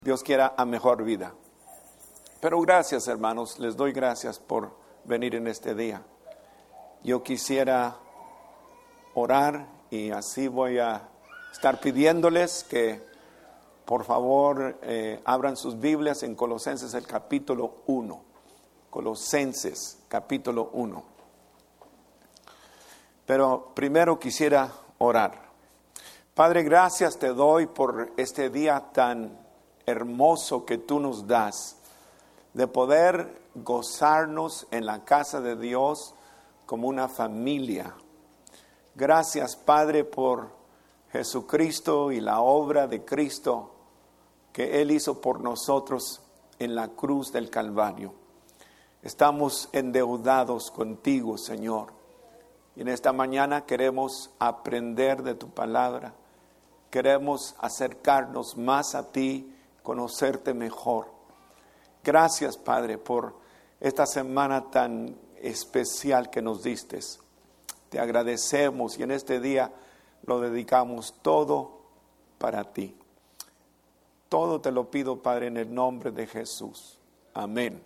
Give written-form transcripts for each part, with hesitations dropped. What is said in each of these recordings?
Dios quiera a mejor vida. Pero gracias, hermanos, les doy gracias por venir en este día. Yo quisiera orar y así voy a estar pidiéndoles que por favor abran sus Biblias en Colosenses el capítulo 1. Colosenses capítulo 1. Pero primero quisiera orar. Padre, gracias te doy por este día tan hermoso que tú nos das, de poder gozarnos en la casa de Dios como una familia. Gracias, Padre, por Jesucristo y la obra de Cristo que Él hizo por nosotros en la cruz del Calvario. Estamos endeudados contigo, Señor. Y en esta mañana queremos aprender de tu palabra. Queremos acercarnos más a ti, conocerte mejor. Gracias, Padre, por esta semana tan especial que nos diste. Te agradecemos y en este día lo dedicamos todo para ti. Todo te lo pido, Padre, en el nombre de Jesús. Amén.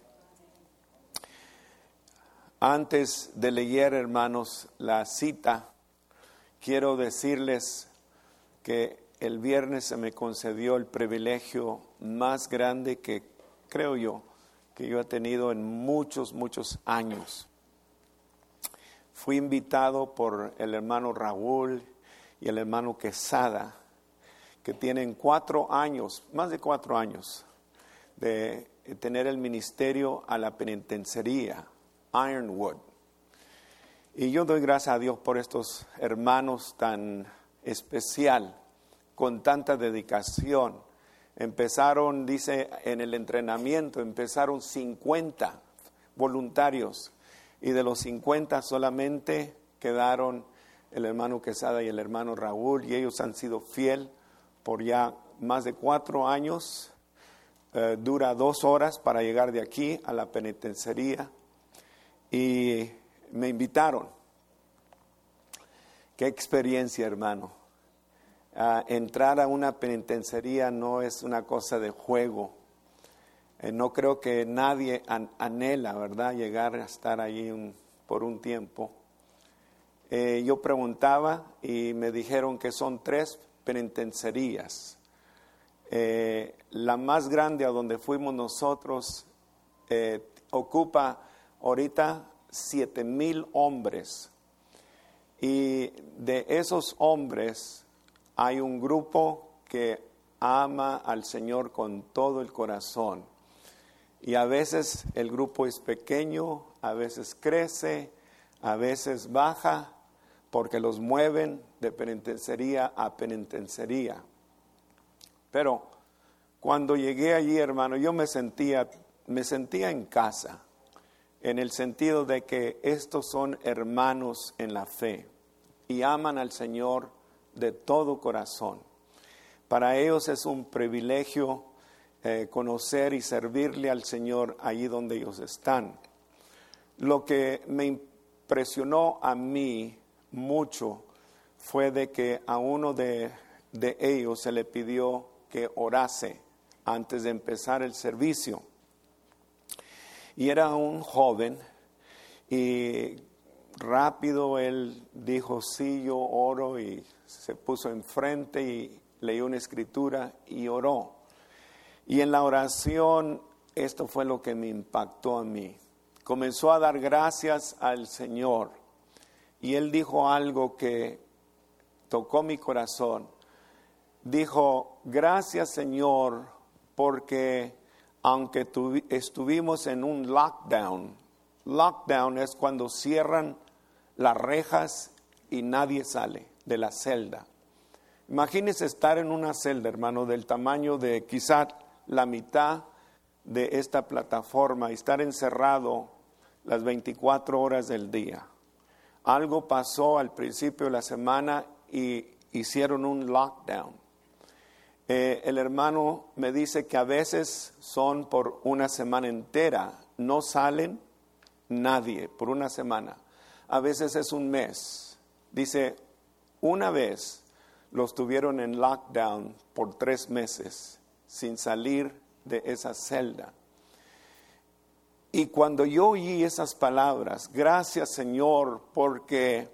Antes de leer, hermanos, la cita, quiero decirles que el viernes se me concedió el privilegio más grande que creo yo que yo he tenido en muchos años. Fui invitado por el hermano Raúl y el hermano Quesada, que tienen 4 años, más de 4 años, de tener el ministerio a la penitenciaría, Ironwood. Y yo doy gracias a Dios por estos hermanos tan especial, con tanta dedicación. Empezaron, dice, en el entrenamiento, empezaron 50 voluntarios y de los 50 solamente quedaron el hermano Quesada y el hermano Raúl, y ellos han sido fiel por ya más de 4 años. Dura 2 horas para llegar de aquí a la penitenciaría y me invitaron. Qué experiencia, hermano. Entrar a una penitenciaría no es una cosa de juego. No creo que nadie anhela, ¿verdad?, llegar a estar allí por un tiempo. Yo preguntaba y me dijeron que son 3 penitenciarías. La más grande a donde fuimos nosotros ocupa ahorita 7,000 hombres. Y de esos hombres hay un grupo que ama al Señor con todo el corazón. Y a veces el grupo es pequeño, a veces crece, a veces baja, porque los mueven de penitenciaría a penitenciaría. Pero cuando llegué allí, hermano, yo me sentía en casa, en el sentido de que estos son hermanos en la fe y aman al Señor de todo corazón. Para ellos es un privilegio conocer y servirle al Señor allí donde ellos están. Lo que me impresionó a mí mucho fue de que a uno de ellos se le pidió que orase antes de empezar el servicio. Y era un joven y rápido él dijo, sí, yo oro, y se puso enfrente y leyó una escritura y oró. Y en la oración, esto fue lo que me impactó a mí. Comenzó a dar gracias al Señor y él dijo algo que tocó mi corazón. Dijo, gracias, Señor, porque aunque estuvimos en un lockdown es cuando cierran las rejas y nadie sale de la celda. Imagínese estar en una celda, hermano, del tamaño de quizá la mitad de esta plataforma y estar encerrado las 24 horas del día. Algo pasó al principio de la semana y hicieron un lockdown. El hermano me dice que a veces son por una semana entera, no salen nadie por una semana. A veces es un mes. Dice, una vez los tuvieron en lockdown por 3 meses sin salir de esa celda. Y cuando yo oí esas palabras, gracias Señor, porque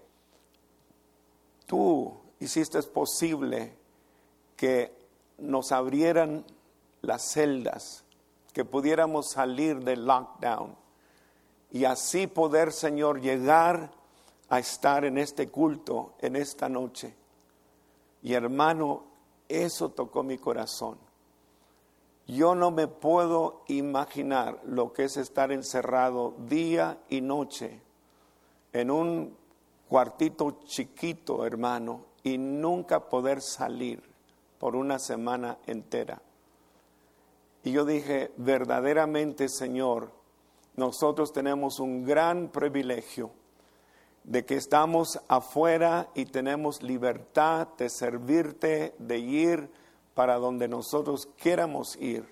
tú hiciste posible que nos abrieran las celdas, que pudiéramos salir del lockdown y así poder, Señor, llegar a estar en este culto, en esta noche. Y hermano, eso tocó mi corazón. Yo no me puedo imaginar lo que es estar encerrado día y noche en un cuartito chiquito, hermano, y nunca poder salir por una semana entera. Y yo dije, verdaderamente, Señor, nosotros tenemos un gran privilegio de que estamos afuera y tenemos libertad de servirte, de ir para donde nosotros queramos ir,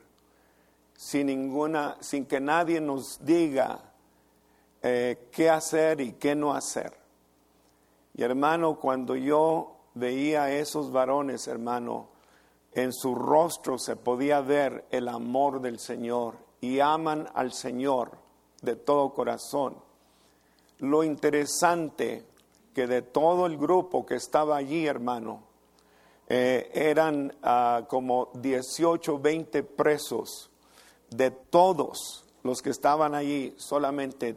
sin que nadie nos diga qué hacer y qué no hacer. Y hermano, cuando yo veía a esos varones, hermano, en su rostro se podía ver el amor del Señor y aman al Señor de todo corazón. Lo interesante que de todo el grupo que estaba allí, hermano, eran como 18, 20 presos. De todos los que estaban allí, solamente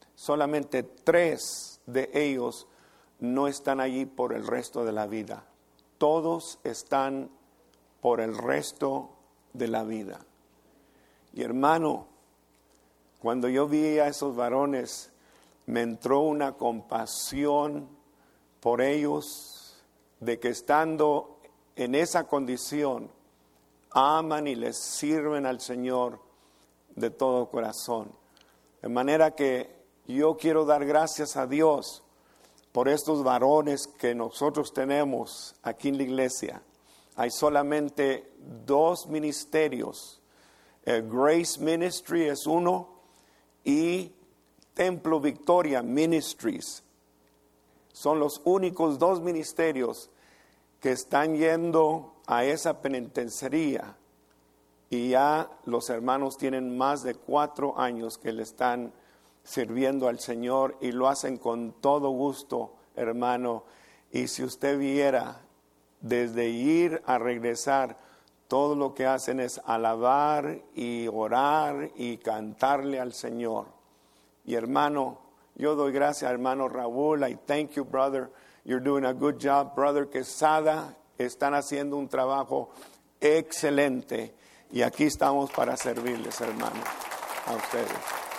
3 de ellos no están allí por el resto de la vida. Todos están por el resto de la vida. Y hermano, cuando yo vi a esos varones, me entró una compasión por ellos, de que estando en esa condición, aman y les sirven al Señor de todo corazón. De manera que yo quiero dar gracias a Dios por estos varones que nosotros tenemos aquí en la iglesia. Hay solamente 2 ministerios. Grace Ministry es uno y Templo Victoria Ministries. Son los únicos 2 ministerios que están yendo a esa penitenciaría, y ya los hermanos tienen más de 4 años que le están sirviendo al Señor y lo hacen con todo gusto, hermano. Y si usted viera, desde ir a regresar, todo lo que hacen es alabar y orar y cantarle al Señor. Y hermano, yo doy gracias a hermano Raúl. I thank you, brother. You're doing a good job. Brother Quesada, están haciendo un trabajo excelente. Y aquí estamos para servirles, hermano, a ustedes.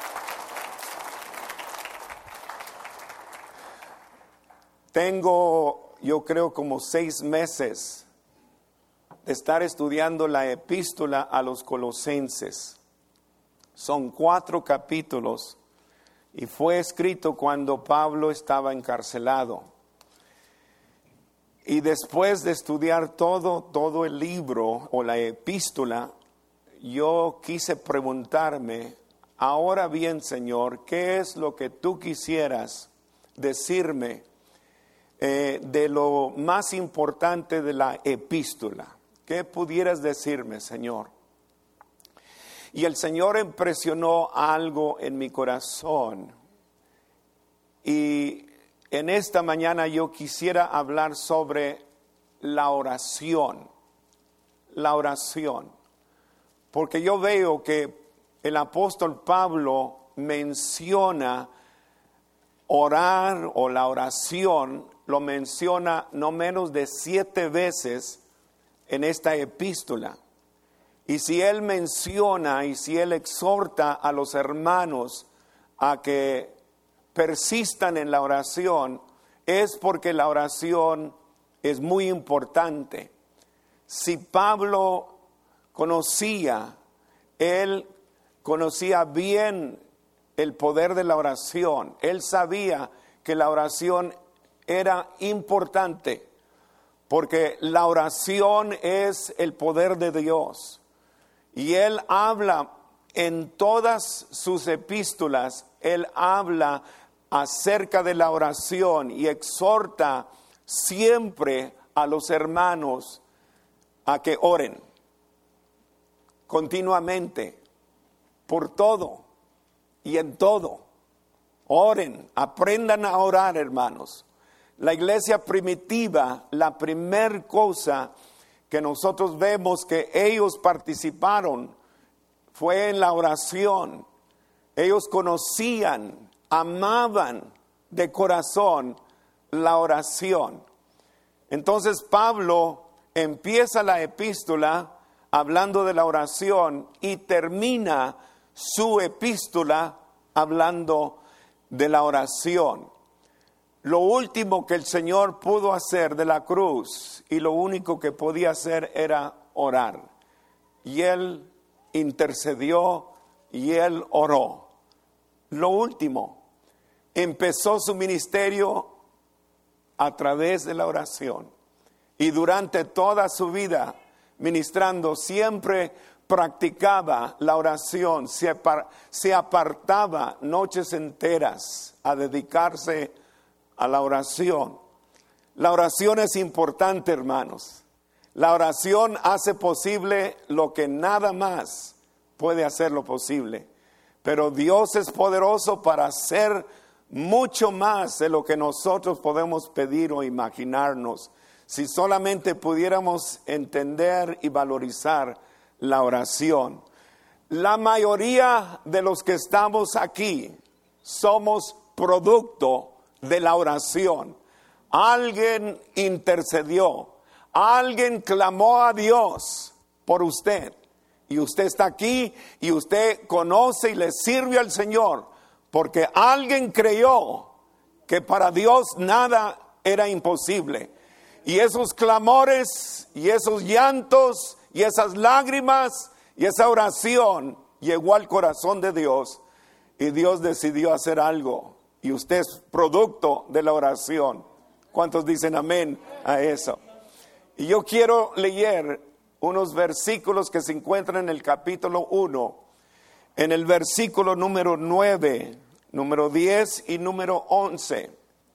Tengo, yo creo, como 6 meses de estar estudiando la epístola a los Colosenses. Son 4 capítulos y fue escrito cuando Pablo estaba encarcelado. Y después de estudiar todo el libro o la epístola, yo quise preguntarme, ahora bien, Señor, ¿qué es lo que tú quisieras decirme de lo más importante de la epístola? ¿Qué pudieras decirme, Señor? Y el Señor impresionó algo en mi corazón. Y en esta mañana yo quisiera hablar sobre la oración. La oración. Porque yo veo que el apóstol Pablo menciona orar o la oración, lo menciona no menos de 7 veces en esta epístola. Y si él menciona y si él exhorta a los hermanos a que persistan en la oración, es porque la oración es muy importante. Si Pablo él conocía bien el poder de la oración. Él sabía que la oración era importante, porque la oración es el poder de Dios. Y él habla en todas sus epístolas, él habla acerca de la oración y exhorta siempre a los hermanos a que oren. continuamente, por todo y en todo. Oren, aprendan a orar, hermanos. La iglesia primitiva, la primer cosa que nosotros vemos que ellos participaron fue en la oración. Ellos conocían, amaban de corazón la oración. Entonces Pablo empieza la epístola hablando de la oración y termina su epístola hablando de la oración. Lo último que el Señor pudo hacer de la cruz y lo único que podía hacer era orar. Y Él intercedió y Él oró. Lo último, empezó su ministerio a través de la oración. Y durante toda su vida ministrando siempre practicaba la oración, se apartaba noches enteras a dedicarse a la oración. La oración es importante, hermanos. La oración hace posible lo que nada más puede hacerlo posible. Pero Dios es poderoso para hacer mucho más de lo que nosotros podemos pedir o imaginarnos, si solamente pudiéramos entender y valorizar la oración. La mayoría de los que estamos aquí somos producto de la oración. Alguien intercedió, alguien clamó a Dios por usted. Y usted está aquí y usted conoce y le sirve al Señor porque alguien creyó que para Dios nada era imposible. Y esos clamores y esos llantos y esas lágrimas y esa oración llegó al corazón de Dios y Dios decidió hacer algo. Y usted es producto de la oración. ¿Cuántos dicen amén a eso? Y yo quiero leer unos versículos que se encuentran en el capítulo 1, en el versículo número 9, número 10 y número 11.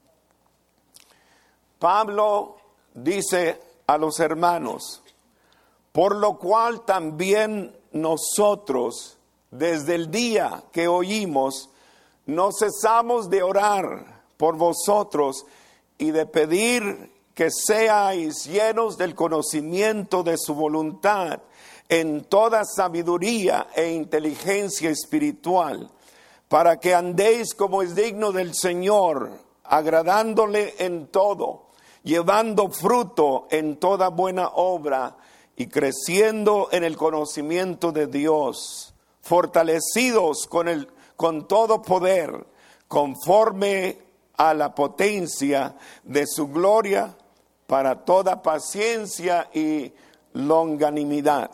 Pablo dice a los hermanos: por lo cual también nosotros, desde el día que oímos, no cesamos de orar por vosotros y de pedir que seáis llenos del conocimiento de su voluntad en toda sabiduría e inteligencia espiritual, para que andéis como es digno del Señor, agradándole en todo, llevando fruto en toda buena obra y creciendo en el conocimiento de Dios, fortalecidos con todo poder, conforme a la potencia de su gloria, para toda paciencia y longanimidad.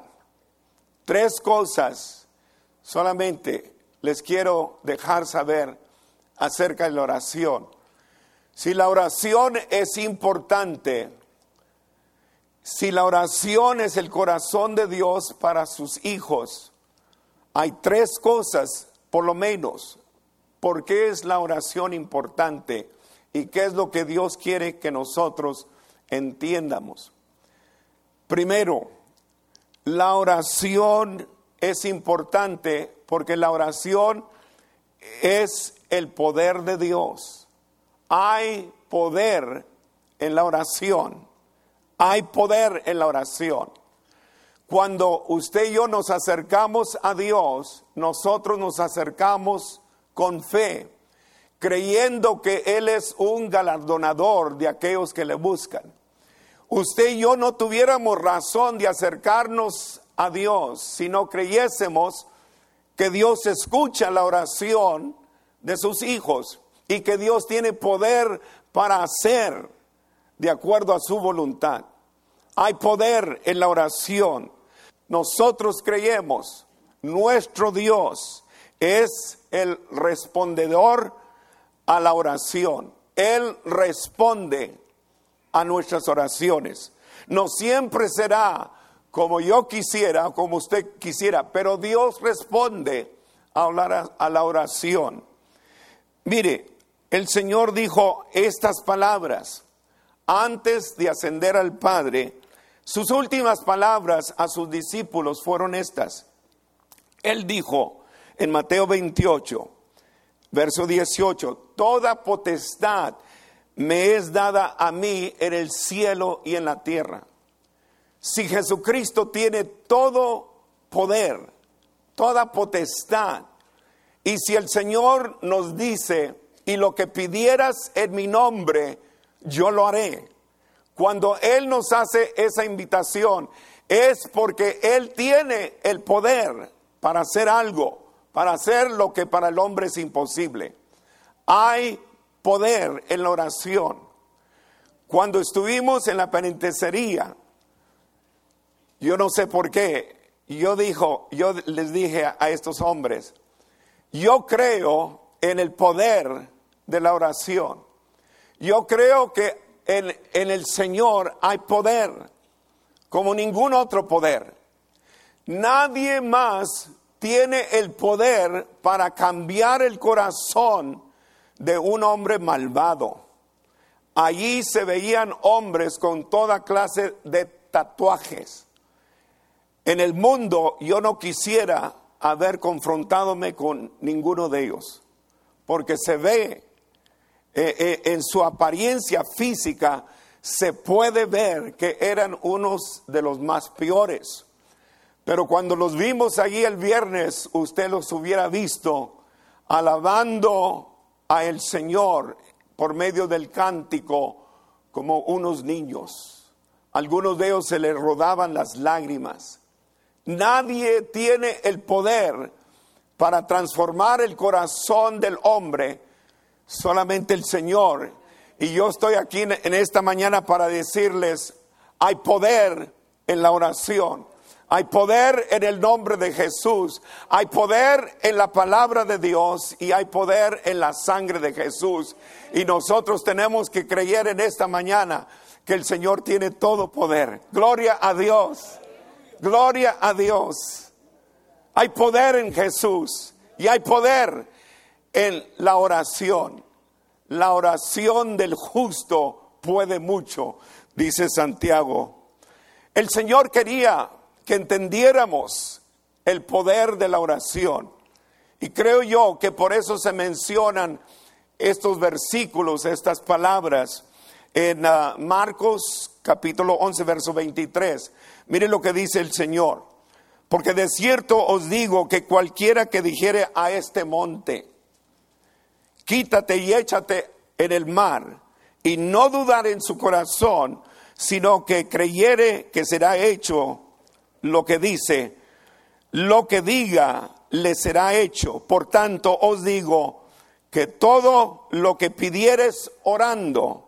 3 cosas solamente les quiero dejar saber acerca de la oración. Si la oración es importante, si la oración es el corazón de Dios para sus hijos, hay 3 cosas, por lo menos, por qué es la oración importante y qué es lo que Dios quiere que nosotros entiendamos. Primero, la oración es importante porque la oración es el poder de Dios. Hay poder en la oración. Hay poder en la oración. Cuando usted y yo nos acercamos a Dios, nosotros nos acercamos con fe, creyendo que Él es un galardonador de aquellos que le buscan. Usted y yo no tuviéramos razón de acercarnos a Dios si no creyésemos que Dios escucha la oración de sus hijos y que Dios tiene poder para hacer de acuerdo a su voluntad. Hay poder en la oración. Nosotros creemos, nuestro Dios es el respondedor a la oración. Él responde a nuestras oraciones. No siempre será como yo quisiera, como usted quisiera, pero Dios responde a la oración. Mire, el Señor dijo estas palabras antes de ascender al Padre. Sus últimas palabras a sus discípulos fueron estas: Él dijo en Mateo 28, verso 18, toda potestad me es dada a mí en el cielo y en la tierra. Si Jesucristo tiene todo poder, toda potestad, y si el Señor nos dice, y lo que pidieras en mi nombre, yo lo haré. Cuando Él nos hace esa invitación, es porque Él tiene el poder para hacer algo, para hacer lo que para el hombre es imposible. Hay poder en la oración. Cuando estuvimos en la penitenciaría, yo no sé por qué, yo les dije a estos hombres, yo creo en el poder de la oración. Yo creo que en el Señor hay poder, como ningún otro poder. Nadie más tiene el poder para cambiar el corazón de un hombre malvado. Allí se veían hombres con toda clase de tatuajes. En el mundo yo no quisiera haber confrontadome con ninguno de ellos, porque se ve en su apariencia física, se puede ver que eran unos de los más peores. Pero cuando los vimos allí el viernes, usted los hubiera visto alabando a el Señor por medio del cántico como unos niños. Algunos de ellos se les rodaban las lágrimas. Nadie tiene el poder para transformar el corazón del hombre, solamente el Señor. Y yo estoy aquí en esta mañana para decirles, hay poder en la oración, hay poder en el nombre de Jesús, hay poder en la palabra de Dios y hay poder en la sangre de Jesús. Y nosotros tenemos que creer en esta mañana que el Señor tiene todo poder. Gloria a Dios. Gloria a Dios. Hay poder en Jesús y hay poder en la oración. La oración del justo puede mucho, dice Santiago. El Señor quería que entendiéramos el poder de la oración. Y creo yo que por eso se mencionan estos versículos, estas palabras en Marcos capítulo 11, verso 23. Mire lo que dice el Señor. Porque de cierto os digo que cualquiera que dijere a este monte, quítate y échate en el mar, y no dudar en su corazón, sino que creyere que será hecho lo que dice, lo que diga le será hecho. Por tanto os digo que todo lo que pidiereis orando,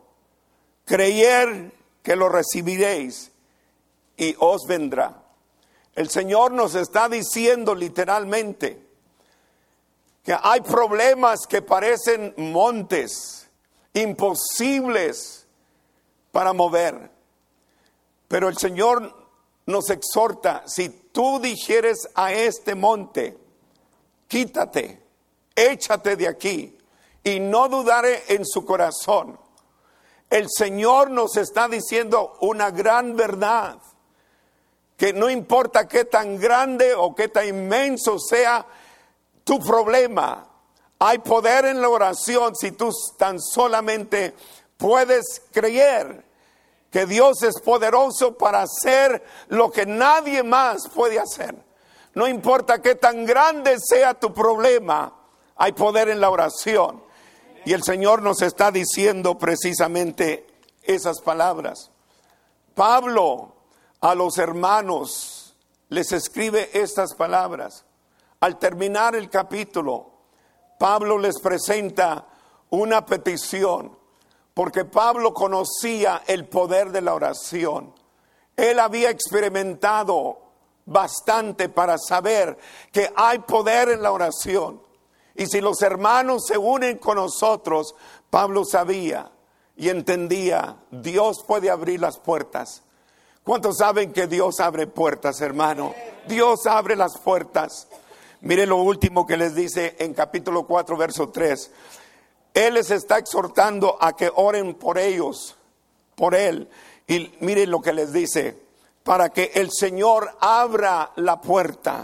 creer que lo recibiréis y os vendrá. El Señor nos está diciendo literalmente que hay problemas que parecen montes, imposibles para mover. Pero el Señor nos exhorta, si tú dijeres a este monte, quítate, échate de aquí, y no dudaré en su corazón. El Señor nos está diciendo una gran verdad, que no importa qué tan grande o qué tan inmenso sea tu problema, hay poder en la oración si tú tan solamente puedes creer que Dios es poderoso para hacer lo que nadie más puede hacer. No importa qué tan grande sea tu problema, hay poder en la oración. Y el Señor nos está diciendo precisamente esas palabras. Pablo a los hermanos les escribe estas palabras. Al terminar el capítulo, Pablo les presenta una petición, porque Pablo conocía el poder de la oración. Él había experimentado bastante para saber que hay poder en la oración. Y si los hermanos se unen con nosotros, Pablo sabía y entendía, Dios puede abrir las puertas. ¿Cuántos saben que Dios abre puertas, hermano? Dios abre las puertas. Mire lo último que les dice en capítulo 4, verso 3. Él les está exhortando a que oren por ellos, por él. Y mire lo que les dice, para que el Señor abra la puerta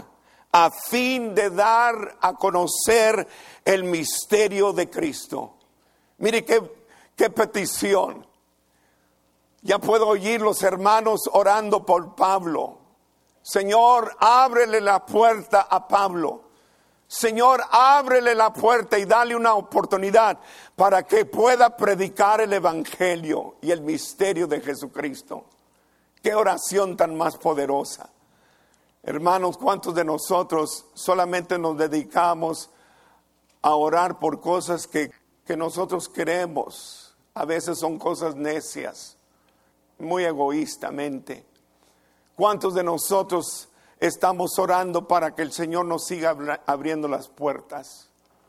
a fin de dar a conocer el misterio de Cristo. Mire qué petición. Ya puedo oír los hermanos orando por Pablo. Señor, ábrele la puerta a Pablo. Señor, ábrele la puerta y dale una oportunidad para que pueda predicar el evangelio y el misterio de Jesucristo. Qué oración tan más poderosa. Hermanos, ¿cuántos de nosotros solamente nos dedicamos a orar por cosas que nosotros queremos? A veces son cosas necias, muy egoístamente. ¿Cuántos de nosotros estamos orando para que el Señor nos siga abriendo las puertas?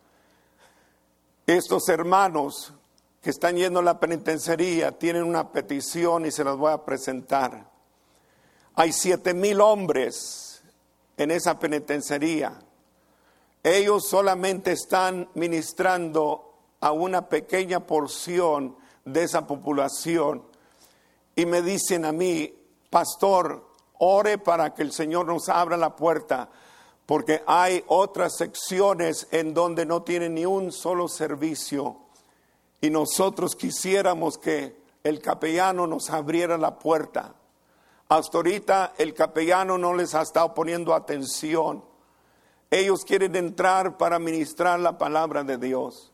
Estos hermanos que están yendo a la penitenciaría tienen una petición y se las voy a presentar. Hay 7,000 hombres en esa penitenciaría. Ellos solamente están ministrando a una pequeña porción de esa población. Y me dicen a mí, pastor, ore para que el Señor nos abra la puerta, porque hay otras secciones en donde no tienen ni un solo servicio. Y nosotros quisiéramos que el capellano nos abriera la puerta. Hasta ahorita el capellano no les ha estado poniendo atención. Ellos quieren entrar para ministrar la palabra de Dios.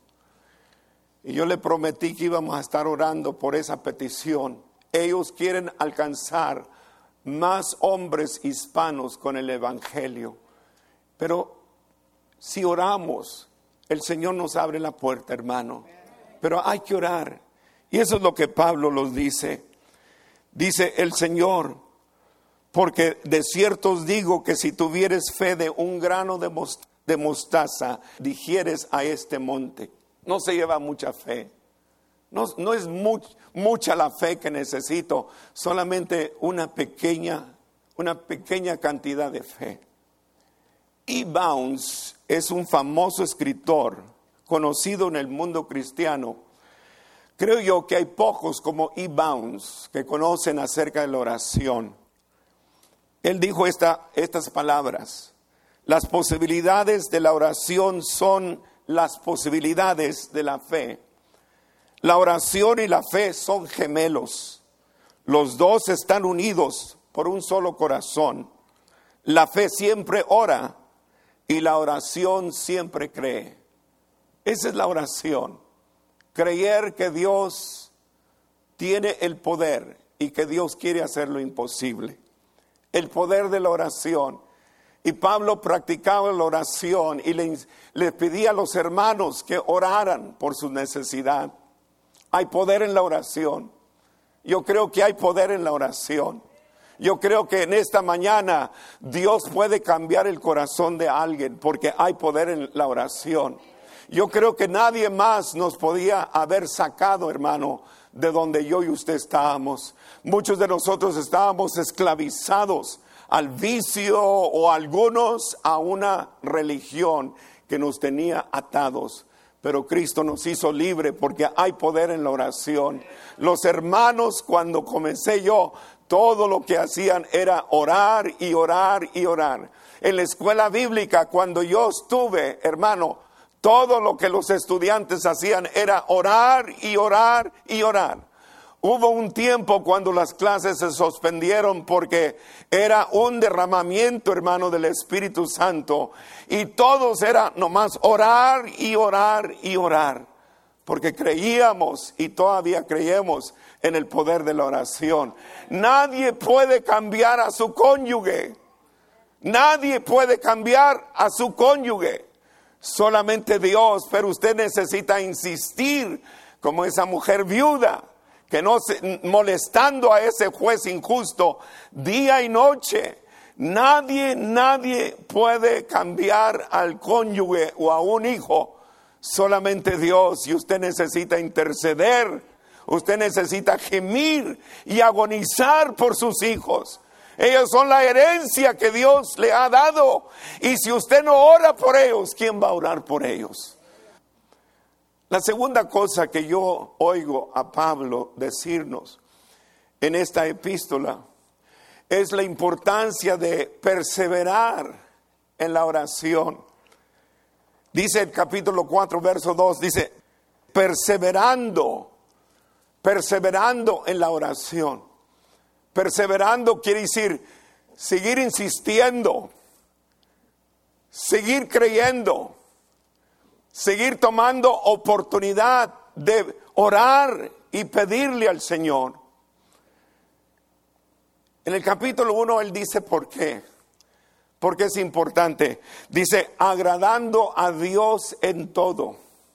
Y yo le prometí que íbamos a estar orando por esa petición. Ellos quieren alcanzar más hombres hispanos con el evangelio. Pero si oramos, el Señor nos abre la puerta, hermano. Pero hay que orar. Y eso es lo que Pablo los dice. Dice el Señor, porque de cierto os digo que si tuvieres fe de un grano de mostaza, digieres a este monte. No se lleva mucha fe. No es mucha la fe que necesito, solamente una pequeña cantidad de fe. E. Bounds es un famoso escritor conocido en el mundo cristiano. Creo yo que hay pocos como E. Bounds que conocen acerca de la oración. Él dijo estas palabras: las posibilidades de la oración son las posibilidades de la fe. La oración y la fe son gemelos. Los dos están unidos por un solo corazón. La fe siempre ora y la oración siempre cree. Esa es la oración. Creer que Dios tiene el poder y que Dios quiere hacer lo imposible. El poder de la oración. Y Pablo practicaba la oración y le pedía a los hermanos que oraran por su necesidad. Hay poder en la oración. Yo creo que hay poder en la oración. Yo creo que en esta mañana Dios puede cambiar el corazón de alguien porque hay poder en la oración. Yo creo que nadie más nos podía haber sacado, hermano, de donde yo y usted estábamos. Muchos de nosotros estábamos esclavizados al vicio o algunos a una religión que nos tenía atados. Pero Cristo nos hizo libre porque hay poder en la oración. Los hermanos, cuando comencé yo, todo lo que hacían era orar y orar y orar. En la escuela bíblica, cuando yo estuve, hermano, todo lo que los estudiantes hacían era orar y orar y orar. Hubo un tiempo cuando las clases se suspendieron porque era un derramamiento, hermano, del Espíritu Santo. Y todos era nomás orar y orar y orar. Porque creíamos y todavía creemos en el poder de la oración. Nadie puede cambiar a su cónyuge. Nadie puede cambiar a su cónyuge. Solamente Dios, pero usted necesita insistir como esa mujer viuda. Que no molestando a ese juez injusto día y noche. Nadie puede cambiar al cónyuge o a un hijo. Solamente Dios. Y usted necesita interceder. Usted necesita gemir y agonizar por sus hijos. Ellos son la herencia que Dios le ha dado. Y si usted no ora por ellos, ¿quién va a orar por ellos? La segunda cosa que yo oigo a Pablo decirnos en esta epístola es la importancia de perseverar en la oración. Dice el capítulo 4, verso 2, dice, perseverando en la oración. Perseverando quiere decir seguir insistiendo, seguir creyendo, seguir tomando oportunidad de orar y pedirle al Señor. En el capítulo 1 él dice por qué. Porque es importante. Dice, agradando a Dios en todo.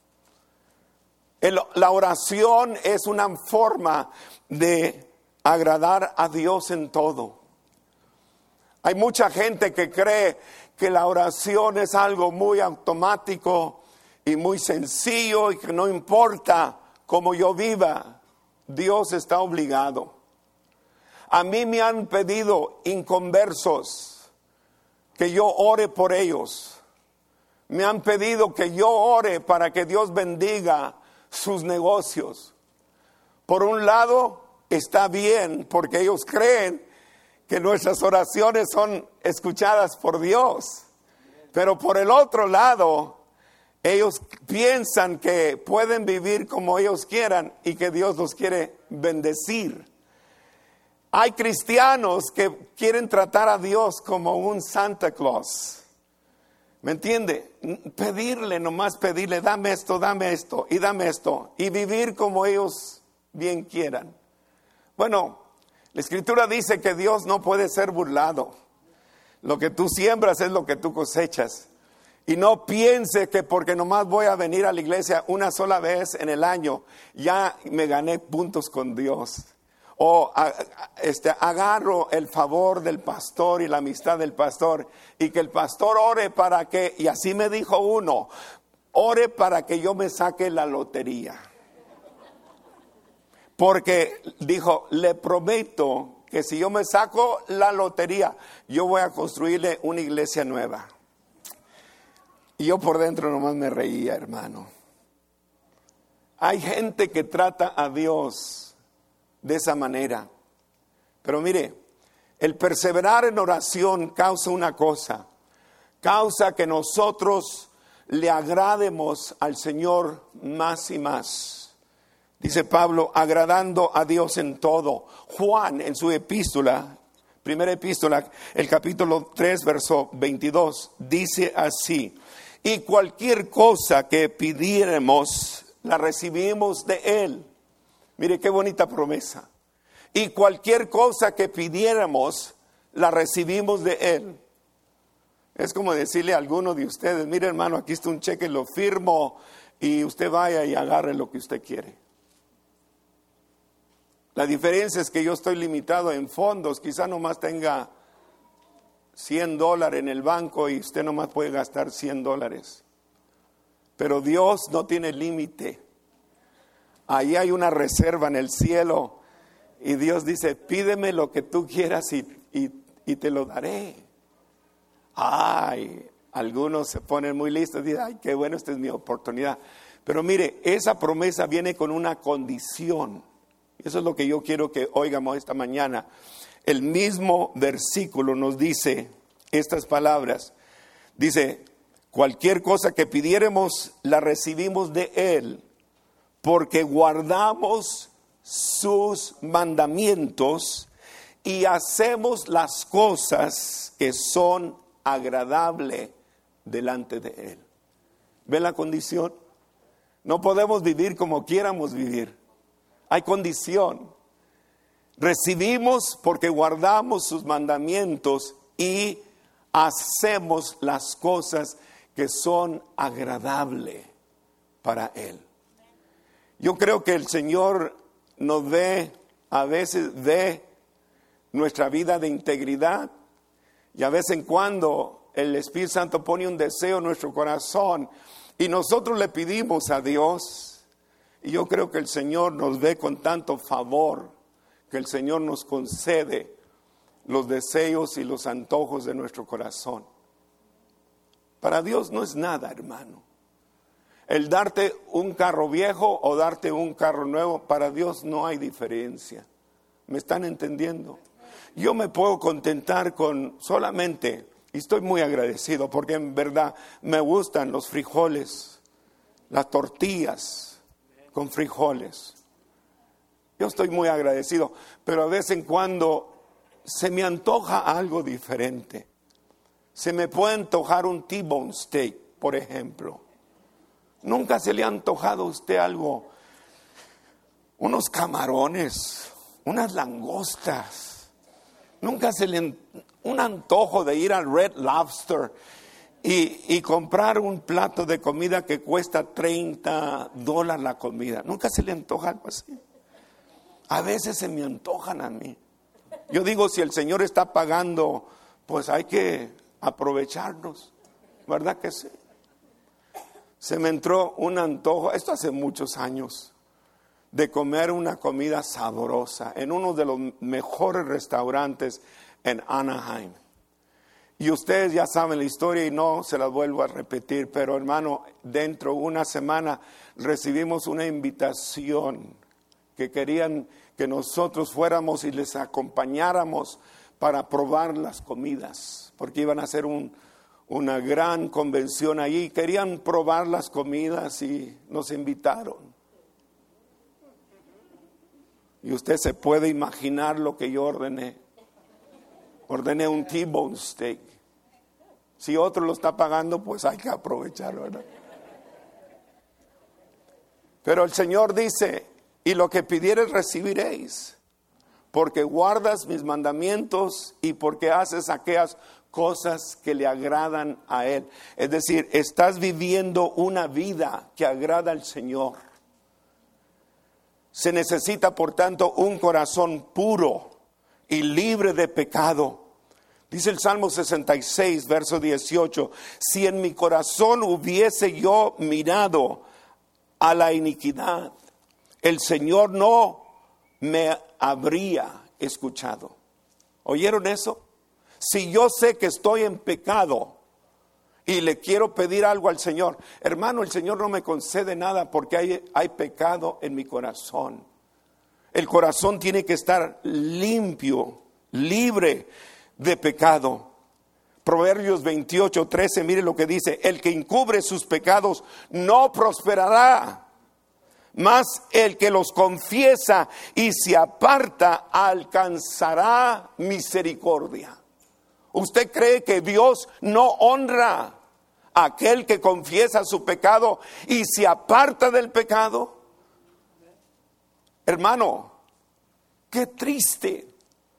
La oración es una forma de agradar a Dios en todo. Hay mucha gente que cree que la oración es algo muy automático y muy sencillo y que no importa cómo yo viva, Dios está obligado. A mí me han pedido inconversos que yo ore por ellos. Me han pedido que yo ore para que Dios bendiga sus negocios. Por un lado, está bien porque ellos creen que nuestras oraciones son escuchadas por Dios. Pero por el otro lado, ellos piensan que pueden vivir como ellos quieran y que Dios los quiere bendecir. Hay cristianos que quieren tratar a Dios como un Santa Claus. ¿Me entiende? Nomás pedirle, dame esto y dame esto. Y vivir como ellos bien quieran. Bueno, la Escritura dice que Dios no puede ser burlado. Lo que tú siembras es lo que tú cosechas. Y no piense que porque nomás voy a venir a la iglesia una sola vez en el año, ya me gané puntos con Dios. O agarro el favor del pastor y la amistad del pastor y que el pastor ore para que, y así me dijo uno, ore para que yo me saque la lotería. Porque dijo, le prometo que si yo me saco la lotería, yo voy a construirle una iglesia nueva. Y yo por dentro nomás me reía, hermano. Hay gente que trata a Dios de esa manera. Pero mire, el perseverar en oración causa una cosa. Causa que nosotros le agrademos al Señor más y más. Dice Pablo, agradando a Dios en todo. Juan en su epístola, primera epístola, el capítulo 3, verso 22, dice así: y cualquier cosa que pidiéramos, la recibimos de Él. Mire qué bonita promesa. Y cualquier cosa que pidiéramos, la recibimos de Él. Es como decirle a alguno de ustedes, mire hermano, aquí está un cheque, lo firmo y usted vaya y agarre lo que usted quiere. La diferencia es que yo estoy limitado en fondos, quizá nomás tenga $100 en el banco y usted nomás puede gastar $100. Pero Dios no tiene límite. Ahí hay una reserva en el cielo y Dios dice, pídeme lo que tú quieras y te lo daré. Ay, algunos se ponen muy listos y dicen, ay, qué bueno, esta es mi oportunidad. Pero mire, esa promesa viene con una condición. Eso es lo que yo quiero que oigamos esta mañana. El mismo versículo nos dice estas palabras. Dice, cualquier cosa que pidiéramos, la recibimos de Él, porque guardamos sus mandamientos y hacemos las cosas que son agradables delante de Él. ¿Ve la condición? No podemos vivir como quieramos vivir. Hay condición. Recibimos porque guardamos sus mandamientos y hacemos las cosas que son agradables para Él. Yo creo que el Señor nos ve, a veces ve nuestra vida de integridad y a vez en cuando el Espíritu Santo pone un deseo en nuestro corazón y nosotros le pedimos a Dios. Y yo creo que el Señor nos ve con tanto favor que el Señor nos concede los deseos y los antojos de nuestro corazón. Para Dios no es nada, hermano. El darte un carro viejo o darte un carro nuevo, para Dios no hay diferencia. ¿Me están entendiendo? Yo me puedo contentar con solamente Y estoy muy agradecido porque en verdad me gustan los frijoles, las tortillas con frijoles. Yo estoy muy agradecido, pero a vez en cuando se me antoja algo diferente. Se me puede antojar un T-bone steak, por ejemplo. ¿Nunca se le ha antojado a usted algo? Unos camarones, unas langostas. Nunca se le un antojo de ir al Red Lobster y comprar un plato de comida que cuesta $30 la comida. Nunca se le antoja algo así. A veces se me antojan a mí. Yo digo, si el Señor está pagando, pues hay que aprovecharnos, ¿verdad que sí? Se me entró un antojo, esto hace muchos años, de comer una comida sabrosa en uno de los mejores restaurantes en Anaheim. Y ustedes ya saben la historia y no se las vuelvo a repetir, pero hermano, dentro de una semana recibimos una invitación que querían que nosotros fuéramos y les acompañáramos para probar las comidas, porque iban a hacer una gran convención allí. Querían probar las comidas y nos invitaron. Y usted se puede imaginar lo que yo ordené. Ordené un T-bone steak. Si otro lo está pagando, pues hay que aprovecharlo, ¿verdad? Pero el Señor dice, y lo que pidieres recibiréis, porque guardas mis mandamientos y porque haces aquellas cosas que le agradan a Él. Es decir, estás viviendo una vida que agrada al Señor. Se necesita, por tanto, un corazón puro y libre de pecado. Dice el Salmo 66, verso 18, si en mi corazón hubiese yo mirado a la iniquidad, el Señor no me habría escuchado. ¿Oyeron eso? Si yo sé que estoy en pecado y le quiero pedir algo al Señor, hermano, el Señor no me concede nada porque hay pecado en mi corazón. El corazón tiene que estar limpio, libre de pecado. Proverbios 28:13, mire lo que dice: el que encubre sus pecados no prosperará, mas el que los confiesa y se aparta alcanzará misericordia. ¿Usted cree que Dios no honra a aquel que confiesa su pecado y se aparta del pecado? Hermano, qué triste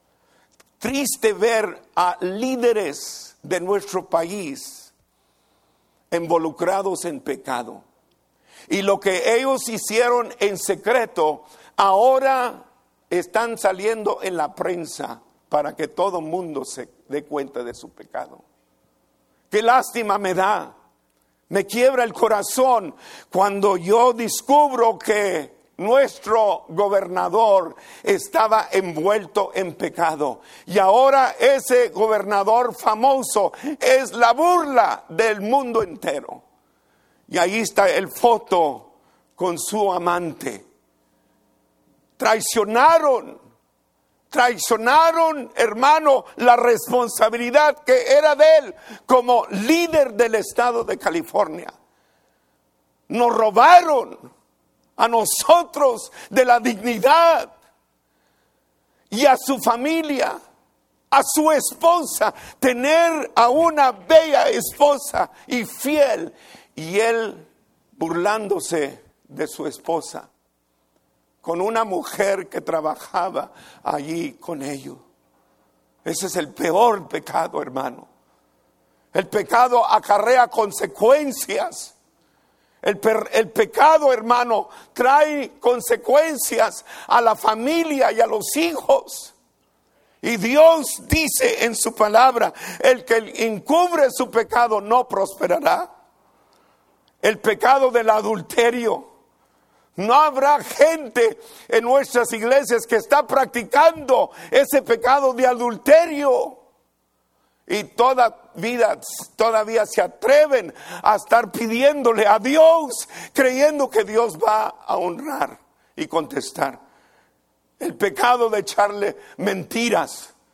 ver a líderes de nuestro país involucrados en pecado. Y lo que ellos hicieron en secreto, ahora están saliendo en la prensa para que todo mundo se dé cuenta de su pecado. Qué lástima me da, me quiebra el corazón cuando yo descubro que nuestro gobernador estaba envuelto en pecado. Y ahora ese gobernador famoso es la burla del mundo entero. Y ahí está el foto con su amante. Traicionaron, hermano, la responsabilidad que era de él como líder del estado de California. Nos robaron a nosotros de la dignidad y a su familia, a su esposa, tener a una bella esposa y fiel, y él burlándose de su esposa con una mujer que trabajaba allí con ellos. Ese es el peor pecado, hermano. El pecado acarrea consecuencias. El pecado, hermano, trae consecuencias a la familia y a los hijos. Y Dios dice en su palabra: el que encubre su pecado no prosperará. El pecado del adulterio. No habrá gente en nuestras iglesias que está practicando ese pecado de adulterio. Y todavía se atreven a estar pidiéndole a Dios, creyendo que Dios va a honrar y contestar. El pecado de echarle mentiras.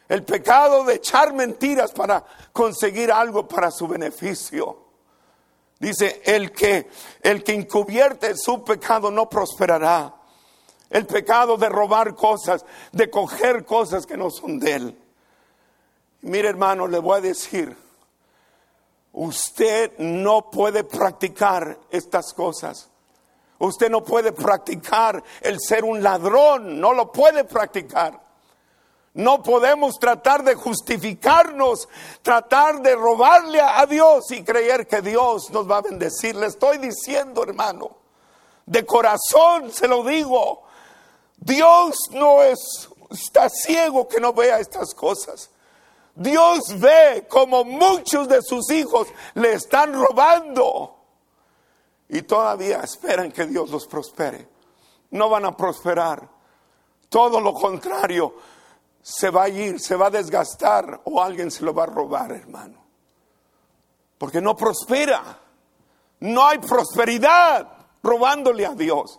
El pecado de echar mentiras para conseguir algo para su beneficio. Dice, el que encubierte su pecado no prosperará. El pecado de robar cosas, de coger cosas que no son de él. Mire, hermano, le voy a decir, usted no puede practicar estas cosas. Usted no puede practicar el ser un ladrón, no lo puede practicar. No podemos tratar de justificarnos, tratar de robarle a Dios y creer que Dios nos va a bendecir. Le estoy diciendo, hermano, de corazón se lo digo, Dios no está ciego que no vea estas cosas. Dios ve como muchos de sus hijos le están robando y todavía esperan que Dios los prospere. No van a prosperar. Todo lo contrario, se va a ir, se va a desgastar o alguien se lo va a robar, hermano. Porque no prospera. No hay prosperidad robándole a Dios.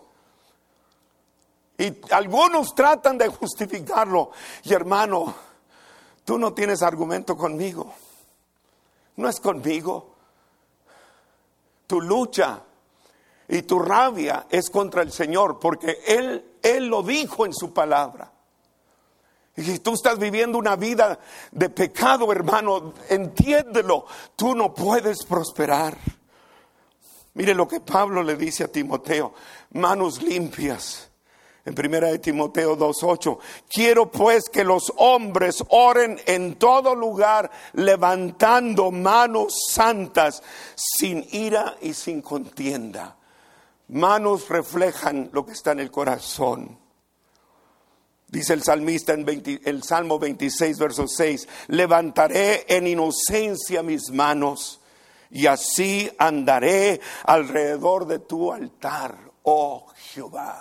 Y algunos tratan de justificarlo. Y hermano, tú no tienes argumento conmigo. No es conmigo. Tu lucha y tu rabia es contra el Señor, porque Él lo dijo en su palabra. Y si tú estás viviendo una vida de pecado, hermano, entiéndelo, tú no puedes prosperar. Mire lo que Pablo le dice a Timoteo, manos limpias. En 1 Timoteo 2:8, quiero pues que los hombres oren en todo lugar, levantando manos santas, sin ira y sin contienda. Manos reflejan lo que está en el corazón. Dice el salmista en el Salmo 26, verso 6, levantaré en inocencia mis manos y así andaré alrededor de tu altar, oh Jehová.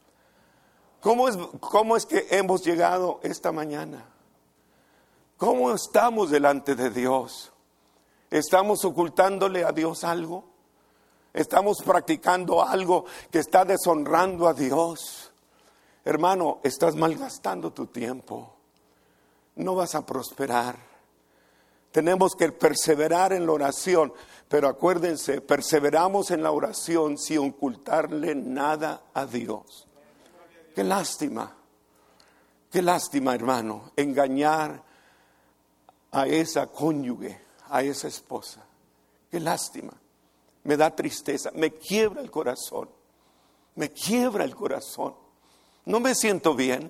¿Cómo es que hemos llegado esta mañana? ¿Cómo estamos delante de Dios? ¿Estamos ocultándole a Dios algo? ¿Estamos practicando algo que está deshonrando a Dios? Hermano, estás malgastando tu tiempo. No vas a prosperar. Tenemos que perseverar en la oración. Pero acuérdense, perseveramos en la oración sin ocultarle nada a Dios. Qué lástima, hermano, engañar a esa cónyuge, a esa esposa. Qué lástima, me da tristeza, me quiebra el corazón, No me siento bien,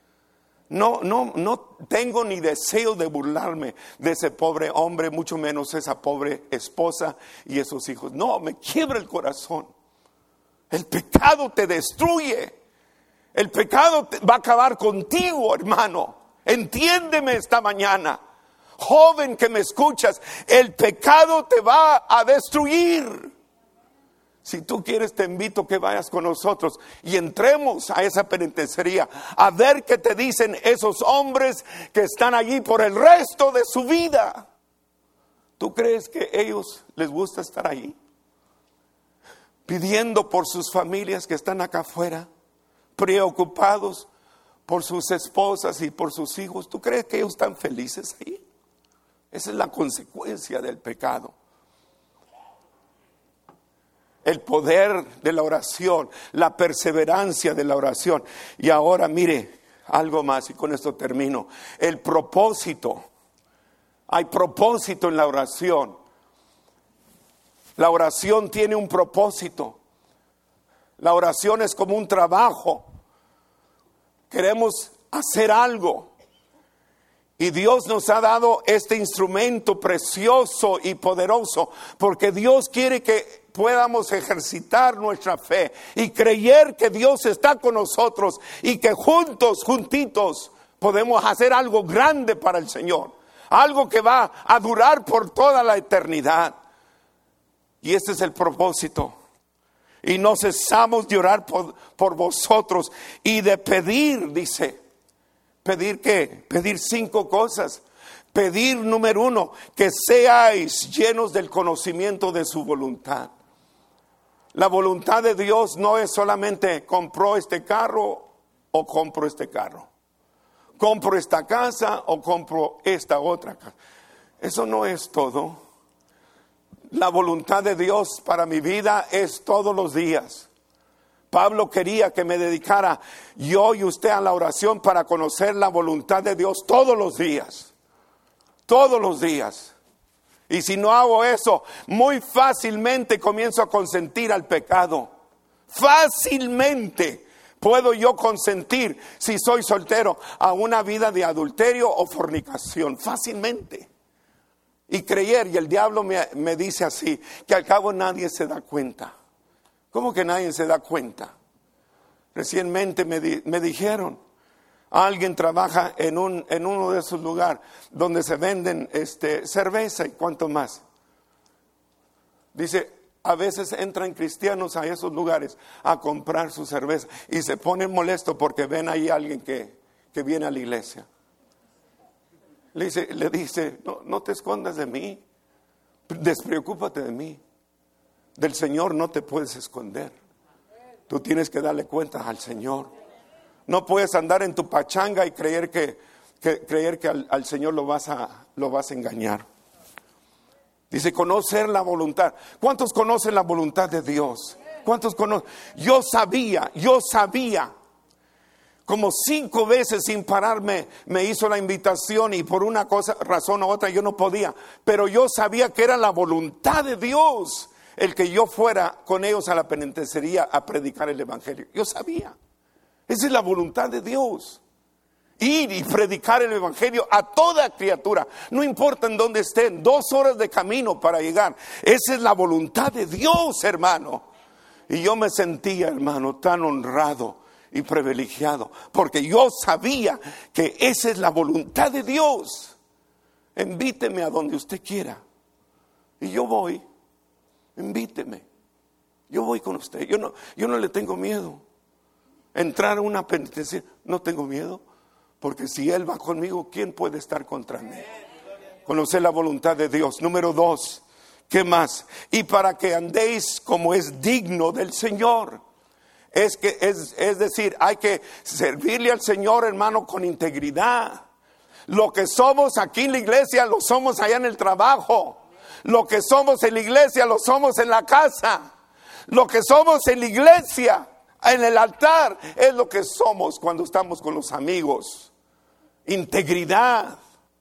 no tengo ni deseo de burlarme de ese pobre hombre, mucho menos esa pobre esposa y esos hijos. No, me quiebra el corazón. El pecado te destruye. El pecado va a acabar contigo, hermano. Entiéndeme esta mañana. Joven que me escuchas, el pecado te va a destruir. Si tú quieres, te invito a que vayas con nosotros y entremos a esa penitenciaría a ver qué te dicen esos hombres que están allí por el resto de su vida. ¿Tú crees que a ellos les gusta estar allí? Pidiendo por sus familias que están acá afuera, preocupados por sus esposas y por sus hijos. ¿Tú crees que ellos están felices ahí? Esa es la consecuencia del pecado. El poder de la oración, la perseverancia de la oración. Y ahora mire, algo más y con esto termino. El propósito. Hay propósito en la oración. La oración tiene un propósito. La oración es como un trabajo. Queremos hacer algo. Y Dios nos ha dado este instrumento precioso y poderoso, porque Dios quiere que podamos ejercitar nuestra fe y creer que Dios está con nosotros y que juntitos, podemos hacer algo grande para el Señor. Algo que va a durar por toda la eternidad. Y este es el propósito. Y no cesamos de orar por vosotros y de pedir, dice. ¿Pedir qué? Pedir 5 cosas. Pedir, número 1, que seáis llenos del conocimiento de su voluntad. La voluntad de Dios no es solamente compró este carro o compro este carro. compro esta casa o compro esta otra casa. Eso no es todo. La voluntad de Dios para mi vida es todos los días. Pablo quería que me dedicara yo y usted a la oración para conocer la voluntad de Dios todos los días. Todos los días. Y si no hago eso, muy fácilmente comienzo a consentir al pecado. Fácilmente puedo yo consentir, si soy soltero, a una vida de adulterio o fornicación. Fácilmente. Y creer, y el diablo me dice así, que al cabo nadie se da cuenta. ¿Cómo que nadie se da cuenta? Recientemente me dijeron, alguien trabaja en uno de esos lugares donde se venden cerveza y cuánto más. Dice, a veces entran cristianos a esos lugares a comprar su cerveza y se ponen molestos porque ven ahí a alguien que viene a la iglesia. Le dice, no te escondas de mí, despreocúpate de mí. Del Señor no te puedes esconder. Tú tienes que darle cuenta al Señor. No puedes andar en tu pachanga y creer que al Señor lo vas a engañar. Dice, conocer la voluntad. ¿Cuántos conocen la voluntad de Dios? ¿Cuántos conocen? Yo sabía. Como 5 veces sin pararme me hizo la invitación y por una razón u otra yo no podía. Pero yo sabía que era la voluntad de Dios el que yo fuera con ellos a la penitenciaría a predicar el evangelio. Yo sabía. Esa es la voluntad de Dios. Ir y predicar el evangelio a toda criatura. No importa en dónde estén. 2 horas de camino para llegar. Esa es la voluntad de Dios, hermano. Y yo me sentía, hermano, tan honrado y privilegiado, porque yo sabía que esa es la voluntad de Dios. Invíteme a donde usted quiera y yo voy. Invíteme, yo voy con usted. Yo no le tengo miedo. Entrar a una penitenciaria, no tengo miedo, porque si Él va conmigo, ¿quién puede estar contra mí? Conocer la voluntad de Dios. Número 2, ¿qué más? Y para que andéis como es digno del Señor. Es decir, hay que servirle al Señor, hermano, con integridad. Lo que somos aquí en la iglesia, lo somos allá en el trabajo. Lo que somos en la iglesia, lo somos en la casa. Lo que somos en la iglesia, en el altar, es lo que somos cuando estamos con los amigos. Integridad.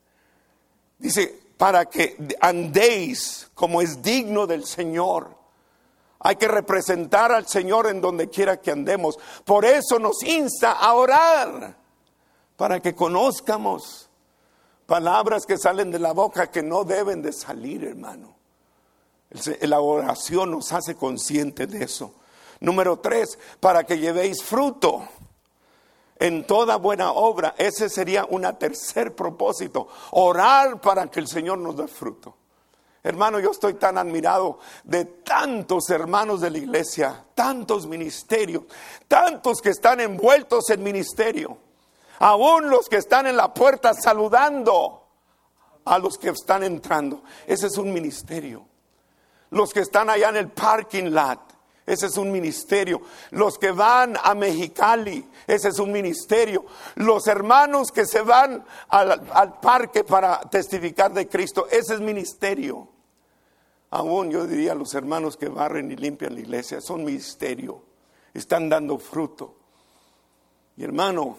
Dice, para que andéis como es digno del Señor. Hay que representar al Señor en donde quiera que andemos. Por eso nos insta a orar, para que conozcamos palabras que salen de la boca que no deben de salir, hermano. La oración nos hace conscientes de eso. Número 3, para que llevéis fruto en toda buena obra. Ese sería un tercer propósito. Orar para que el Señor nos dé fruto. Hermano, yo estoy tan admirado de tantos hermanos de la iglesia, tantos ministerios, tantos que están envueltos en ministerio. Aún los que están en la puerta saludando a los que están entrando. Ese es un ministerio. Los que están allá en el parking lot. Ese es un ministerio. Los que van a Mexicali, ese es un ministerio. Los hermanos que se van al parque para testificar de Cristo, ese es ministerio. Aún yo diría los hermanos que barren y limpian la iglesia, son ministerio. Están dando fruto. Y hermano,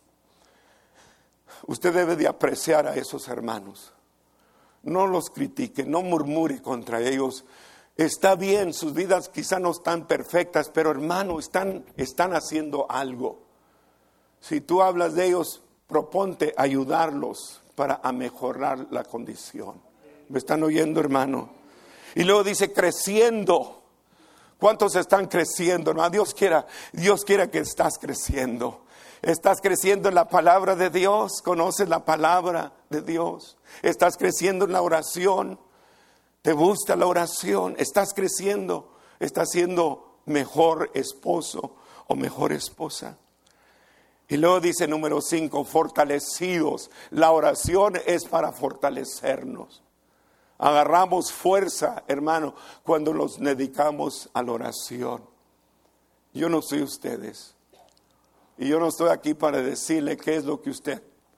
usted debe de apreciar a esos hermanos. No los critique, no murmure contra ellos. Está bien, sus vidas quizá no están perfectas, pero hermano, están haciendo algo. Si tú hablas de ellos, proponte ayudarlos para mejorar la condición. ¿Me están oyendo, hermano? Y luego dice creciendo. ¿Cuántos están creciendo, hermano? Dios quiera que estás creciendo. Estás creciendo en la palabra de Dios. Conoces la palabra de Dios. Estás creciendo en la oración. ¿Te gusta la oración? Estás creciendo, estás siendo mejor esposo o mejor esposa. Y luego dice número 5, fortalecidos. La oración es para fortalecernos. Agarramos fuerza, hermano, cuando nos dedicamos a la oración. Yo no soy ustedes. Y yo no estoy aquí para decirle qué es lo que usted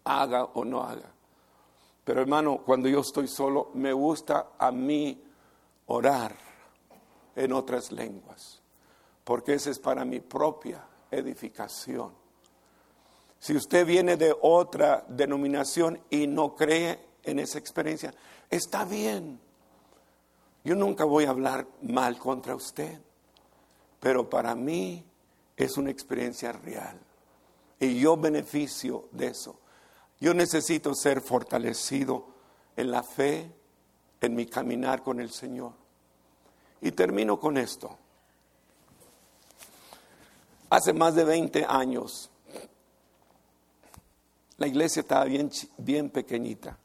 haga o no haga. Pero hermano, cuando yo estoy solo, me gusta a mí orar en otras lenguas, porque ese es para mi propia edificación. Si usted viene de otra denominación y no cree en esa experiencia, está bien. Yo nunca voy a hablar mal contra usted, pero para mí es una experiencia real y yo beneficio de eso. Yo necesito ser fortalecido en la fe, en mi caminar con el Señor. Y termino con esto. Hace más de 20 años, la iglesia estaba bien pequeñita.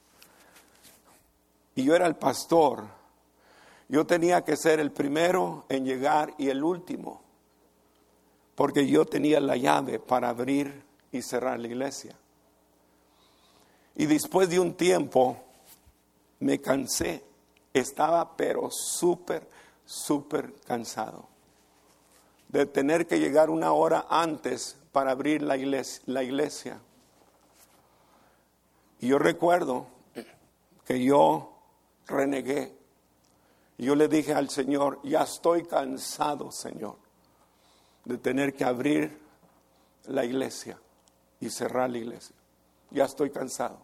Y yo era el pastor. Yo tenía que ser el primero en llegar y el último, porque yo tenía la llave para abrir y cerrar la iglesia. Y después de un tiempo me cansé, estaba pero súper cansado de tener que llegar una hora antes para abrir la iglesia. Y yo recuerdo que yo renegué. Y yo le dije al Señor, ya estoy cansado, Señor, de tener que abrir la iglesia y cerrar la iglesia. Ya estoy cansado.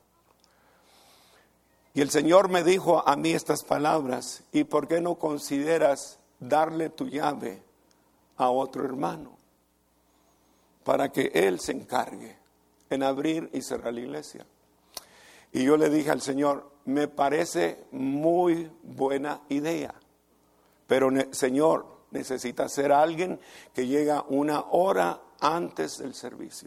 Y el Señor me dijo a mí estas palabras, ¿y por qué no consideras darle tu llave a otro hermano para que él se encargue en abrir y cerrar la iglesia? Y yo le dije al Señor, me parece muy buena idea, pero Señor, necesita ser alguien que llega una hora antes del servicio.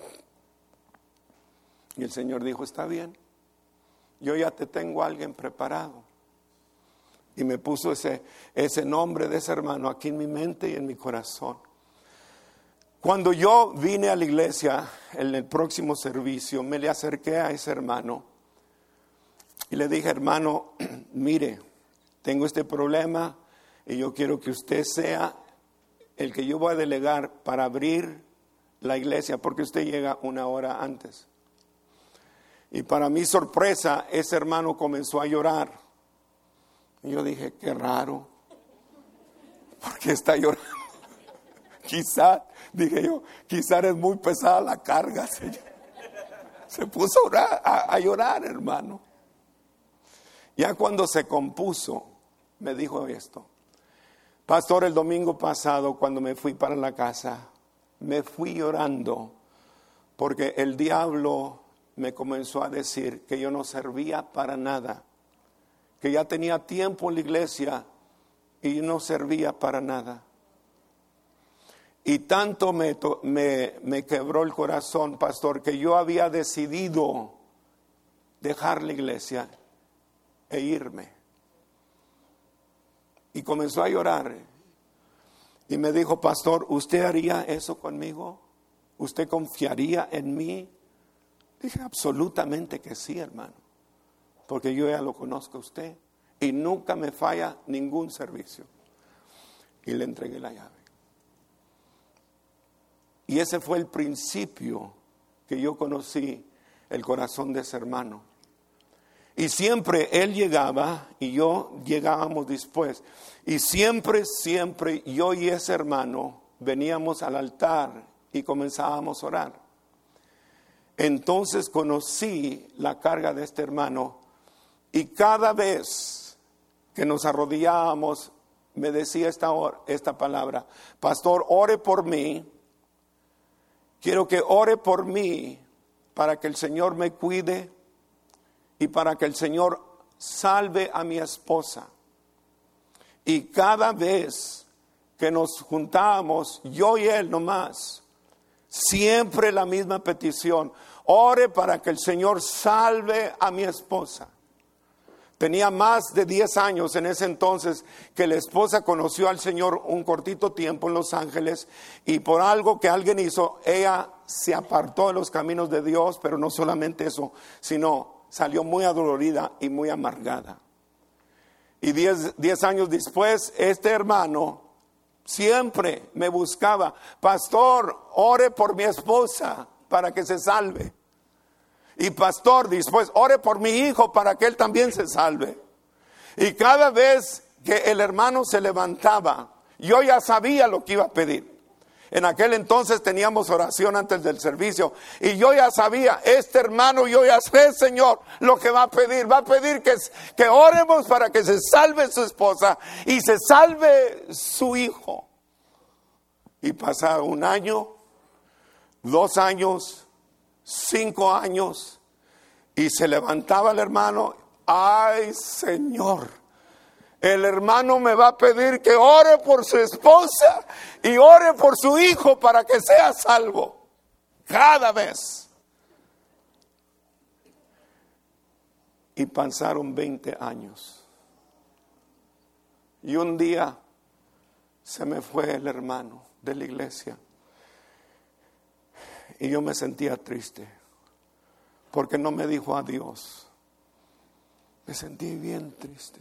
Y el Señor dijo, está bien, yo ya te tengo a alguien preparado. Y me puso ese nombre de ese hermano aquí en mi mente y en mi corazón. Cuando yo vine a la iglesia en el próximo servicio, me le acerqué a ese hermano y le dije, hermano, mire, tengo este problema y yo quiero que usted sea el que yo voy a delegar para abrir la iglesia, porque usted llega una hora antes. Y para mi sorpresa, ese hermano comenzó a llorar. Y yo dije, qué raro, ¿por qué está llorando? Quizá, dije yo, quizá es muy pesada la carga, Señor. Se puso a llorar, hermano. Ya cuando se compuso, me dijo esto, pastor, el domingo pasado cuando me fui para la casa, me fui llorando porque el diablo me comenzó a decir que yo no servía para nada, que ya tenía tiempo en la iglesia y no servía para nada. Y tanto me quebró el corazón, pastor, que yo había decidido dejar la iglesia e irme. Y comenzó a llorar. Y me dijo, pastor, ¿usted haría eso conmigo? ¿Usted confiaría en mí? Dije, absolutamente que sí, hermano. Porque yo ya lo conozco a usted. Y nunca me falla ningún servicio. Y le entregué la llave. Y ese fue el principio que yo conocí el corazón de ese hermano. Y siempre él llegaba y yo llegábamos después. Y siempre yo y ese hermano veníamos al altar y comenzábamos a orar. Entonces conocí la carga de este hermano y cada vez que nos arrodillábamos me decía esta palabra, pastor, ore por mí. Quiero que ore por mí para que el Señor me cuide y para que el Señor salve a mi esposa. Y cada vez que nos juntábamos, yo y él nomás, siempre la misma petición, ore para que el Señor salve a mi esposa. Tenía más de 10 años en ese entonces que la esposa conoció al Señor un cortito tiempo en Los Ángeles y por algo que alguien hizo, ella se apartó de los caminos de Dios, pero no solamente eso, sino salió muy adolorida y muy amargada. Y 10 años después, este hermano siempre me buscaba, pastor, ore por mi esposa para que se salve. Y pastor, después ore por mi hijo para que él también se salve. Y cada vez que el hermano se levantaba, yo ya sabía lo que iba a pedir. En aquel entonces teníamos oración antes del servicio y yo ya sabía, este hermano, yo ya sé, Señor, lo que va a pedir. Va a pedir que oremos para que se salve su esposa y se salve su hijo. Y pasaba 1 año, 2 años, 5 años y se levantaba el hermano. Ay, Señor, el hermano me va a pedir que ore por su esposa y ore por su hijo para que sea salvo. Cada vez. Y pasaron 20 años. Y un día se me fue el hermano de la iglesia. Y yo me sentía triste. Porque no me dijo adiós. Me sentí bien triste.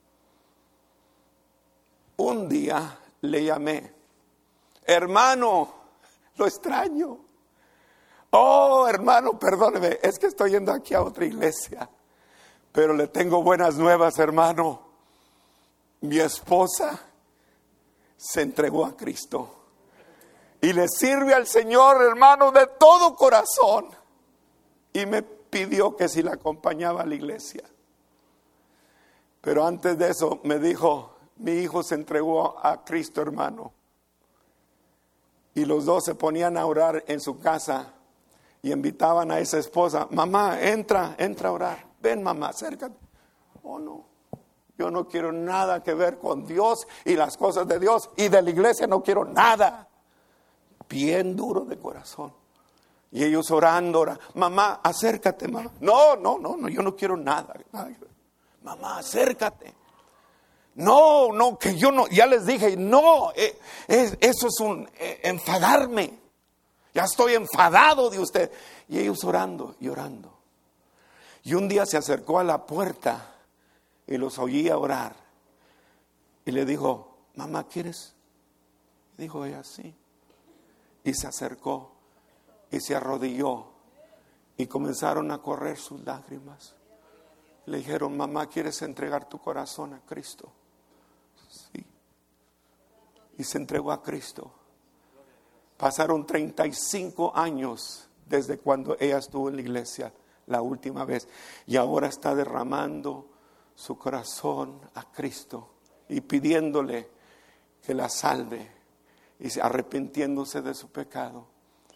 Un día le llamé, hermano, lo extraño. Oh, hermano, perdóneme, es que estoy yendo aquí a otra iglesia. Pero le tengo buenas nuevas, hermano. Mi esposa se entregó a Cristo. Y le sirve al Señor, hermano, de todo corazón. Y me pidió que si la acompañaba a la iglesia. Pero antes de eso me dijo, mi hijo se entregó a Cristo, hermano. Y los dos se ponían a orar en su casa y invitaban a esa esposa, mamá, entra a orar. Ven, mamá, acércate. Oh, no, yo no quiero nada que ver con Dios y las cosas de Dios y de la iglesia no quiero nada. Bien duro de corazón. Y ellos orando, mamá, acércate, mamá. No, yo no quiero nada. Mamá, acércate. No, que yo no, ya les dije, no, eso es enfadarme. Ya estoy enfadado de usted. Y ellos orando y orando. Y un día se acercó a la puerta y los oía orar. Y le dijo, mamá, ¿quieres? Dijo ella, sí. Y se acercó y se arrodilló y comenzaron a correr sus lágrimas. Le dijeron, mamá, ¿quieres entregar tu corazón a Cristo? Sí. Y se entregó a Cristo. Pasaron 35 años desde cuando ella estuvo en la iglesia la última vez. Y ahora está derramando su corazón a Cristo y pidiéndole que la salve y arrepintiéndose de su pecado.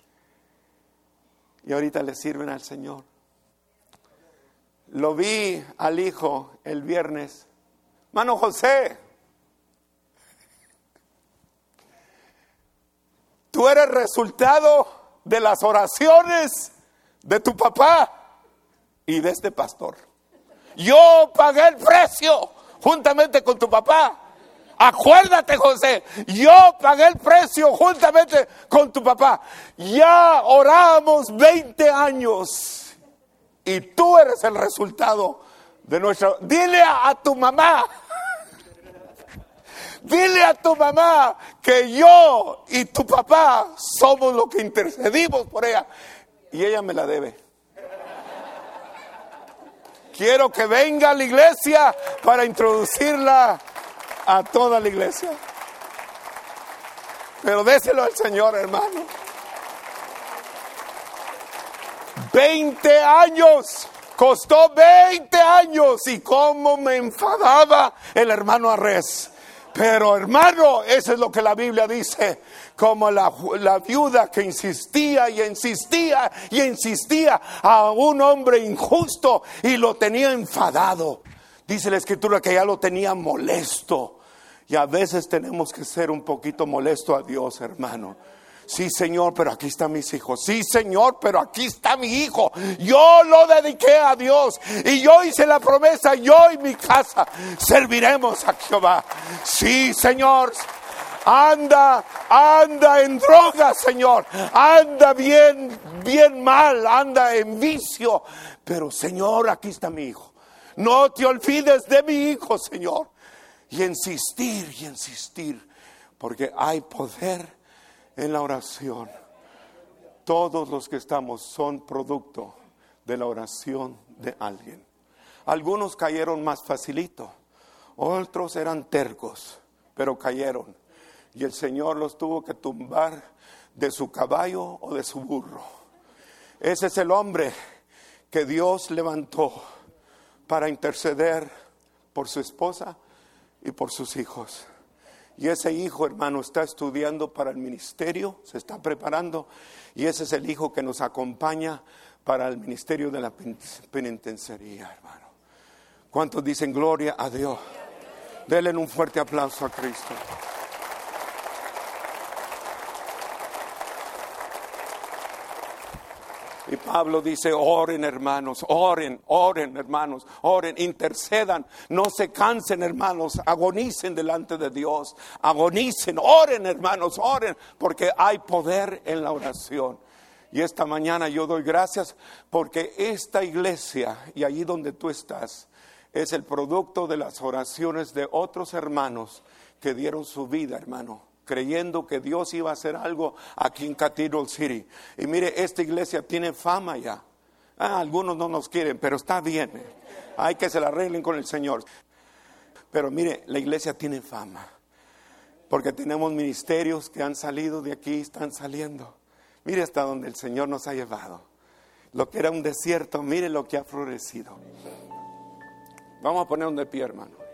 Y ahorita le sirven al Señor. Lo vi al hijo el viernes. Mano José, tú eres resultado de las oraciones de tu papá y de este pastor. Yo pagué el precio juntamente con tu papá. Acuérdate, José, yo pagué el precio juntamente con tu papá. Ya oramos 20 años. Y tú eres el resultado de nuestra... Dile a tu mamá. Dile a tu mamá que yo y tu papá somos los que intercedimos por ella. Y ella me la debe. Quiero que venga a la iglesia para introducirla a toda la iglesia. Pero déselo al Señor, hermano. 20 años, costó 20 años y cómo me enfadaba el hermano Arrés. Pero hermano, eso es lo que la Biblia dice, como la viuda que insistía y insistía y insistía a un hombre injusto y lo tenía enfadado. Dice la Escritura que ya lo tenía molesto. Y a veces tenemos que ser un poquito molesto a Dios, hermano. Sí, Señor, pero aquí están mis hijos. Sí, Señor, pero aquí está mi hijo. Yo lo dediqué a Dios. Y yo hice la promesa, yo y mi casa serviremos a Jehová. Sí, Señor. Anda en droga, Señor. Anda bien mal. Anda en vicio. Pero, Señor, aquí está mi hijo. No te olvides de mi hijo, Señor. Y insistir. Porque hay poder en la oración. Todos los que estamos son producto de la oración de alguien. Algunos cayeron más facilito, otros eran tercos, pero cayeron. Y el Señor los tuvo que tumbar de su caballo o de su burro. Ese es el hombre que Dios levantó para interceder por su esposa y por sus hijos. Y ese hijo, hermano, está estudiando para el ministerio, se está preparando. Y ese es el hijo que nos acompaña para el ministerio de la penitenciaría, hermano. ¿Cuántos dicen gloria a Dios? Denle un fuerte aplauso a Cristo. Y Pablo dice, oren hermanos, oren hermanos, oren, intercedan, no se cansen hermanos, agonicen delante de Dios, agonicen, oren hermanos, oren, porque hay poder en la oración. Y esta mañana yo doy gracias porque esta iglesia y allí donde tú estás es el producto de las oraciones de otros hermanos que dieron su vida, hermano, creyendo que Dios iba a hacer algo aquí en Cathedral City. Y mire, esta iglesia tiene fama ya. Algunos no nos quieren, pero está bien. Hay que se la arreglen con el Señor. Pero mire, la iglesia tiene fama. Porque tenemos ministerios que han salido de aquí, están saliendo. Mire hasta donde el Señor nos ha llevado. Lo que era un desierto, mire lo que ha florecido. Vamos a ponernos de pie, hermano.